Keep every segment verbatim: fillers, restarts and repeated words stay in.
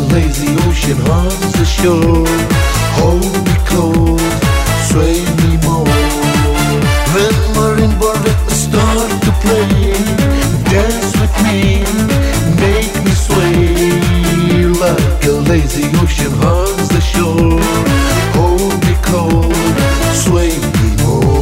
lazy ocean hugs the shore. Hold me close, sway me more. When marimba rhythms start to play, dance with me, make me sway. Like a lazy ocean hugs the shore. Hold me close, sway me more.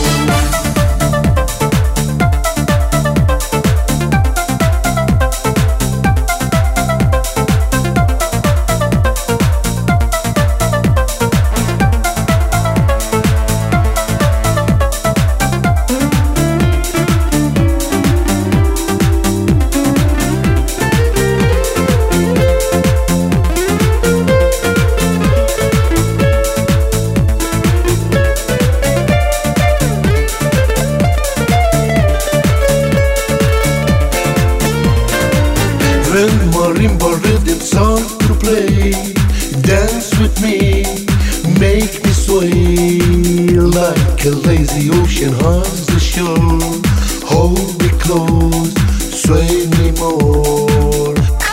When marimba rhythms start to play, dance with me, make me sway. Like a lazy ocean hugs the shore. Hold me close, sway me more.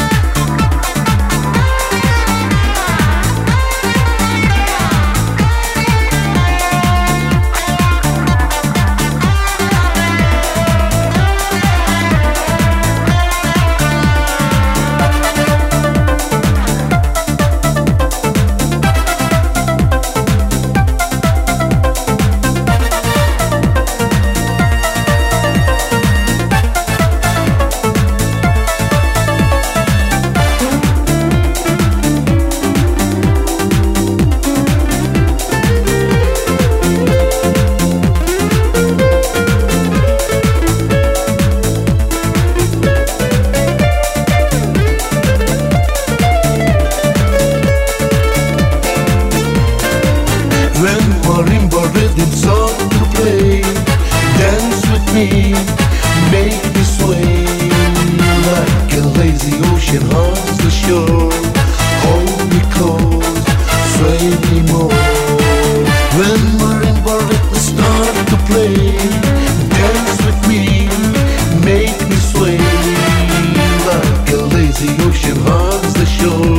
When marimba rhythms start to play, dance with me, make me sway. Like a lazy ocean hugs the shore. Hold me close, sway me more. When marimba rhythms start to play, dance with me, make me sway. Like a lazy ocean hugs the shore.